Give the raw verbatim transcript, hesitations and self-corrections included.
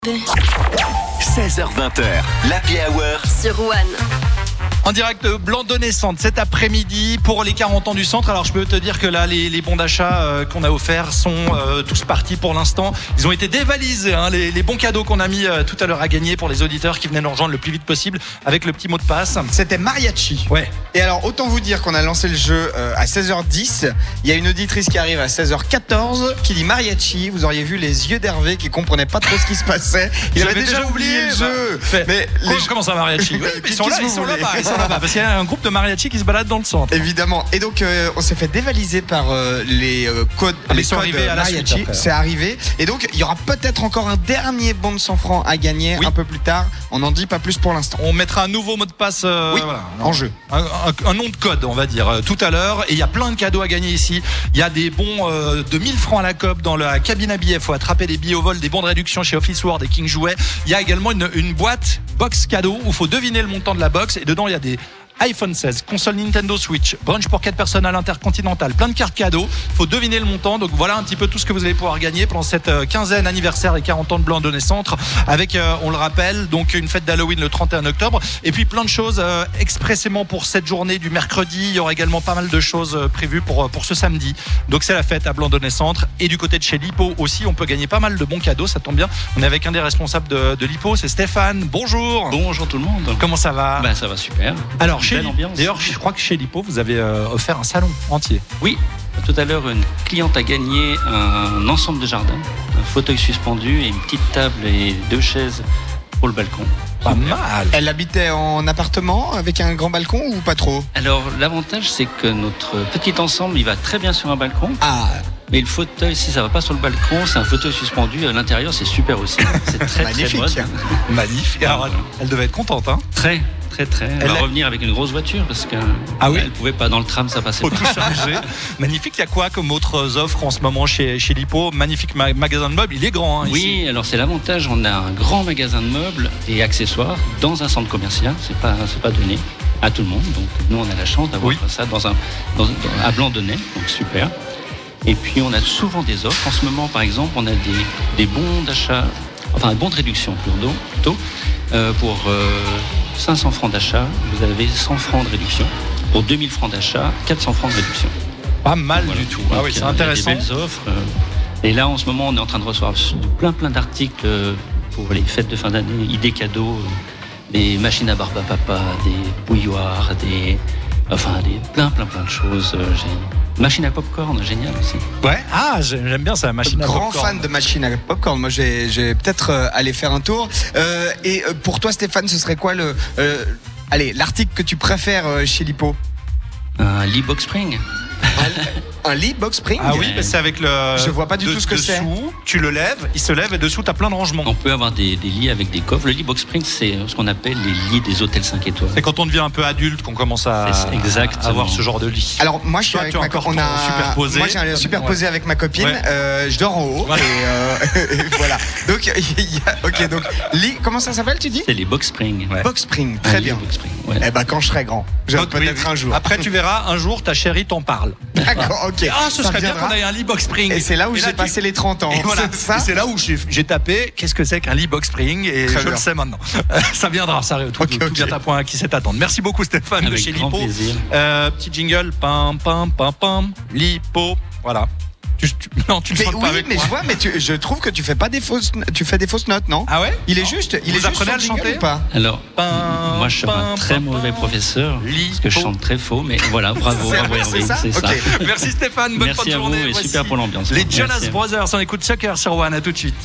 seize heures vingt, l'Happy Hour sur One. En direct de Blandonnais-Centre cet après-midi pour les quarante ans du centre. Alors je peux te dire que là les, les bons d'achat euh, qu'on a offerts sont euh, tous partis pour l'instant. Ils ont été dévalisés, hein, les, les bons cadeaux qu'on a mis euh, tout à l'heure à gagner pour les auditeurs qui venaient nous rejoindre le plus vite possible avec le petit mot de passe. C'était Mariachi. Ouais. Et alors autant vous dire qu'on a lancé le jeu euh, à seize heures dix. Il y a une auditrice qui arrive à seize heures quatorze qui dit Mariachi. Vous auriez vu les yeux d'Hervé qui comprenait pas trop ce qui se passait. Il avait déjà oublié le jeu. Bah, mais comment, les... comment ça mariachi? Oui, mais ils sont là, ils sont là-bas, ils sont là-bas. Parce qu'il y a un groupe de mariachi qui se balade dans le centre. Évidemment. Et donc euh, on s'est fait dévaliser par euh, les euh, codes. Ah, les ils sont codes arrivés à la mariachi. suite après. C'est arrivé. Et donc il y aura peut-être encore un dernier bon de cent francs à gagner Oui. un peu plus tard. On n'en dit pas plus pour l'instant. On mettra un nouveau mot de passe euh, Oui, voilà, en jeu. Un, un, un nom de code, on va dire, euh, tout à l'heure. Et il y a plein de cadeaux à gagner ici. Il y a des bons euh, de mille francs à la coop dans la cabine à billets. Il faut attraper des billets au vol, des bons de réduction chez Office World et King Jouet. Il y a également une, une boîte box cadeau où il faut deviner le montant de la box. Et dedans, il y a des iPhone seize, console Nintendo Switch, brunch pour quatre personnes à l'Intercontinental, plein de cartes cadeaux. Faut deviner le montant. Donc voilà un petit peu tout ce que vous allez pouvoir gagner pendant cette quinzaine anniversaire et quarante ans de Blandonnais-Centre. Avec, euh, on le rappelle, donc une fête d'Halloween le trente et un octobre. Et puis plein de choses euh, expressément pour cette journée du mercredi. Il y aura également pas mal de choses euh, prévues pour, pour ce samedi. Donc c'est la fête à Blandonnais-Centre. Et du côté de chez Lipo aussi, on peut gagner pas mal de bons cadeaux. Ça tombe bien. On est avec un des responsables de, de Lipo, c'est Stéphane. Bonjour. Bonjour tout le monde. Comment ça va? Bah ça va super. Alors chez Belle ambiance. D'ailleurs, je crois que chez Lipo, vous avez euh, offert un salon entier. Oui, tout à l'heure, une cliente a gagné un ensemble de jardin, un fauteuil suspendu et une petite table et deux chaises pour le balcon. Pas Super. mal. Elle habitait en appartement avec un grand balcon ou pas trop? Alors l'avantage c'est que notre petit ensemble il va très bien sur un balcon, Ah, mais le fauteuil si ça va pas sur le balcon, c'est un fauteuil suspendu à l'intérieur, c'est super aussi. C'est très très magnifique. mode. Magnifique. Alors, elle, elle devait être contente, hein. Très très très. Elle, Elle va a- revenir avec une grosse voiture parce qu'elle Ah oui. pouvait pas dans le tram, ça passait Faut pas. tout charger. Magnifique. Il y a quoi comme autres offres en ce moment chez, chez Lipo? Magnifique ma- magasin de meubles. Il est grand, hein, ici. Oui, alors c'est l'avantage, on a un grand magasin de meubles et accessoires dans un centre commercial, c'est pas, c'est pas donné à tout le monde, donc nous on a la chance d'avoir Oui. ça dans un, dans, dans- à Blandonnais, donc super. Et puis on a souvent des offres, en ce moment par exemple on a des, des bons d'achat, enfin des bons de réduction plutôt, plutôt euh, pour euh, cinq cents francs d'achat, vous avez cent francs de réduction, pour deux mille francs d'achat, quatre cents francs de réduction. Pas mal Voilà. du tout. Donc, Ah oui, c'est euh, intéressant. Il y a des belles offres. euh, Et là, en ce moment, on est en train de recevoir plein, plein d'articles euh, pour les fêtes de fin d'année, idées cadeaux, euh, des machines à barbe à papa, des bouilloires, des, enfin, des plein, plein, plein de choses. euh, J'ai une machine à popcorn, génial aussi. Ouais. Ah, j'aime j'aime bien ça, la machine à grand popcorn. fan de machine à popcorn. Moi, j'ai, j'ai peut-être euh, aller faire un tour. Euh, et euh, pour toi, Stéphane, ce serait quoi le, euh, allez, l'article que tu préfères euh, chez Lipo? Un lit box spring. Un lit box spring? Ah oui, mais c'est avec le. Je vois pas du de- tout ce que c'est. Dessous, tu le lèves, il se lève et dessous, t'as plein de rangements. On peut avoir des, des lits avec des coffres. Le lit box spring, c'est ce qu'on appelle les lits des hôtels cinq étoiles. C'est quand on devient un peu adulte qu'on commence à, C'est exactement. à avoir ce genre de lit. Alors moi je suis Toi, avec tu as ma encore co- on ton a superposé. moi j'ai un superposé avec ma copine. Ouais. Euh, je dors en haut. Voilà. Et, euh, et voilà. Donc il y a, ok donc lit. Comment ça s'appelle tu dis? C'est les box spring. Ouais. Box spring. Un Très lit bien. box spring, ouais. Eh ben quand je serai grand, je Donc, oui, peut-être oui. un jour. Après, tu verras, un jour, ta chérie t'en parle. D'accord. Ok. Ah, ce Ça serait bien viendra. qu'on ait un lit box spring. Et c'est là où Et j'ai tu- passé les trente ans. Et voilà, C'est ça. Et c'est là où j'ai, j'ai tapé qu'est-ce que c'est qu'un lit box spring et Très je bien. le sais maintenant. Ça viendra, ça tout, Ok, tout ok. vient à point à qui sait attendre. Merci beaucoup Stéphane de Avec chez grand Lipo. plaisir. Euh, petit jingle, pam pam pam pam, Lipo, voilà. Tu, tu- non, tu le Mais chantes oui, pas avec mais moi. je vois, mais tu- je trouve que tu fais pas des fausses, tu fais des fausses notes, non? Ah ouais? Il est Non. juste, il Vous est juste apprenez à le sur le jingle chanter ou pas? Alors, Pam, moi je suis un pam, très pam, mauvais pam. professeur, parce que je Lipo. chante très faux, mais voilà, bravo, C'est- bravo c'est Hervé, ça c'est ça. Ok. Merci Stéphane, bonne fin Merci de à vous journée. et Voici super pour l'ambiance. Les Merci. Jonas Brothers, on écoute Sucker sur One, à tout de suite.